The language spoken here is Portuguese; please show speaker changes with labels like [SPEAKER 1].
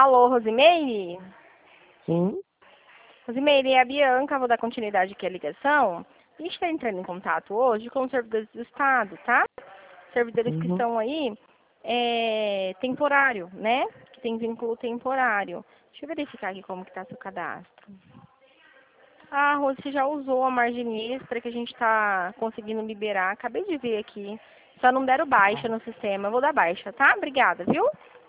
[SPEAKER 1] Alô, Rosimeire?
[SPEAKER 2] Sim.
[SPEAKER 1] Rosimeire, é a Bianca, vou dar continuidade aqui à ligação. A gente está entrando em contato hoje com os servidores do Estado, tá? Servidores que
[SPEAKER 2] Uhum.
[SPEAKER 1] estão aí temporário, né? Que tem vínculo temporário. Deixa eu verificar aqui como que está seu cadastro. Ah, Rose, você já usou a margem extra que a gente está conseguindo liberar. Acabei de ver aqui. Só não deram baixa no sistema. Eu vou dar baixa, tá? Obrigada, viu?